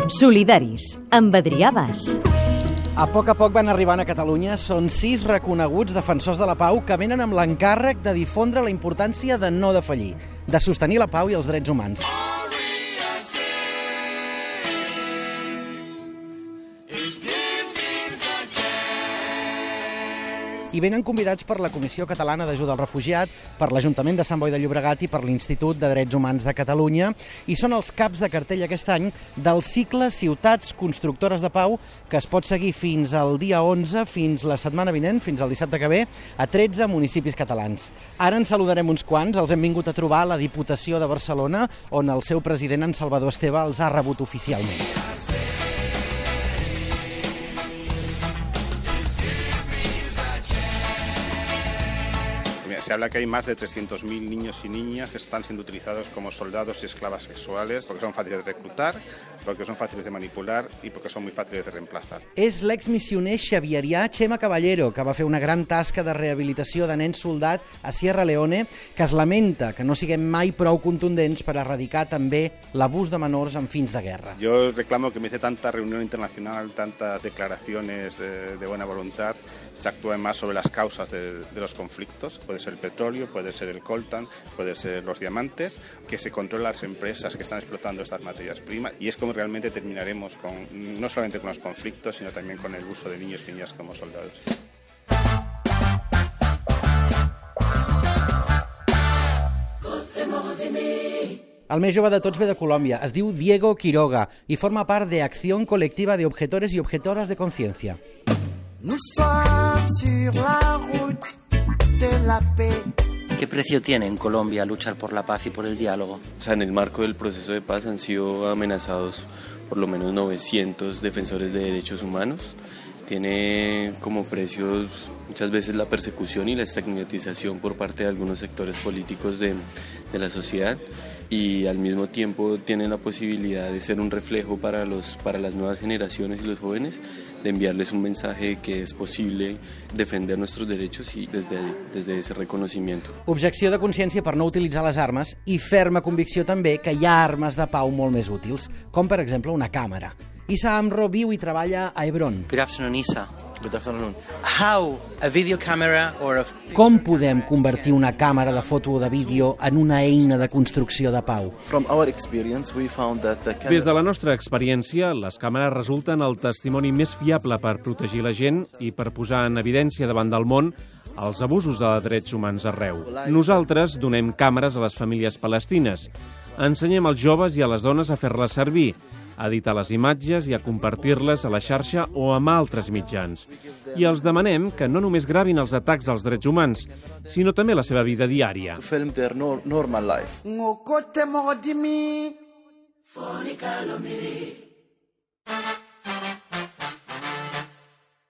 Solidaris, amb Adrià Bas. A poc van arribant a Catalunya. Són 6 reconeguts defensors de la pau que venen amb l'encàrrec de difondre la importància de no defallir, de sostenir la pau i els drets humans. I venen convidats per la Comissió Catalana d'Ajuda al Refugiat, per l'Ajuntament de Sant Boi de Llobregat i per l'Institut de Drets Humans de Catalunya, i són els caps de cartell aquest any del cicle Ciutats Constructores de Pau, que es pot seguir fins al dia 11, fins la setmana vinent, fins al dissabte que ve, a 13 municipis catalans. Ara en saludarem uns quants. Els hem vingut a trobar a la Diputació de Barcelona, on el seu president, en Salvador Esteve, els ha rebut oficialment. Se habla que hay más de 300.000 niños y niñas que están siendo utilizados como soldados y esclavas sexuales porque son fáciles de reclutar, porque son fáciles de manipular y porque son muy fáciles de reemplazar. És l'exmissioner xavierià Chema Caballero, que va fer una gran tasca de rehabilitació de nens soldat a Sierra Leone, que es lamenta que no siguem mai prou contundents per erradicar també l'abús de menors amb fins de guerra. Yo reclamo que en vez de tanta reunión internacional, tantas declaraciones de buena voluntad, se actúe más sobre las causas de los conflictos. Puede ser el petróleo, puede ser el coltan, puede ser los diamantes, que se controlen las empresas que están explotando estas materias primas, y es como realmente terminaremos no solamente con los conflictos, sino también con el uso de niños y niñas como soldados. El més jove de tots ve de Colòmbia, es diu Diego Quiroga i forma part de Acción Colectiva de Objetores y Objetoras de Conciencia. ¿Qué precio tiene en Colombia luchar por la paz y por el diálogo? En el marco del proceso de paz han sido amenazados por lo menos 900 defensores de derechos humanos. Tiene como precios muchas veces la persecución y la estigmatización por parte de algunos sectores políticos de la sociedad, y al mismo tiempo tiene la posibilidad de ser un reflejo para las nuevas generaciones y los jóvenes, de enviarles un mensaje que es posible defender nuestros derechos y desde ese reconocimiento. Objecció de consciència per no utilitzar les armes i ferma convicció també que hi ha armes de pau molt més útils, com per exemple una càmera. Issa Amro viu i treballa a Hebron. Good afternoon, Issa. Good afternoon. How a video camera or a... Com podem convertir una càmera de foto o de vídeo en una eina de construcció de pau? Des de la nostra experiència, les càmeres resulten el testimoni més fiable per protegir la gent i per posar en evidència davant del món els abusos de drets humans arreu. Nosaltres donem càmeres a les famílies palestines. Ensenyem als joves i a les dones a fer-les servir, a editar les imatges i a compartir-les a la xarxa o amb altres mitjans. I els demanem que no només gravin els atacs als drets humans, sinó també la seva vida diària. Film their normal life.